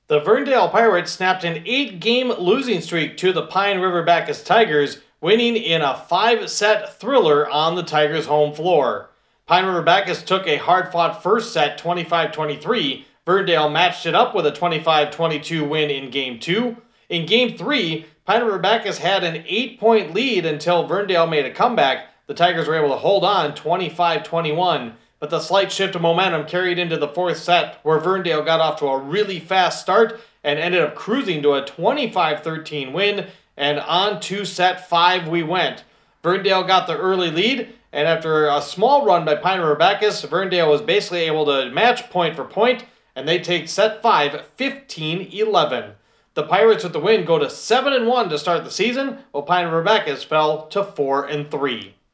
The Ferndale Pirates snapped an 8-game losing streak to the Pine River Bacchus Tigers, winning in a 5-set thriller on the Tigers' home floor. Pine River Bacchus took a hard-fought first set 25-23. Ferndale matched it up with a 25-22 win in Game 2. In Game 3, Pine River Bacchus had an 8-point lead until Ferndale made a comeback. The Tigers were able to hold on 25-21. But the slight shift of momentum carried into the fourth set, where Ferndale got off to a really fast start and ended up cruising to a 25-13 win, and on to set 5 we went. Ferndale got the early lead, and after a small run by Pine River Bacchus, Ferndale was basically able to match point for point, and they take set 5 15-11. The Pirates with the win go to 7-1 to start the season, while Pine River Bacchus fell to 4-3.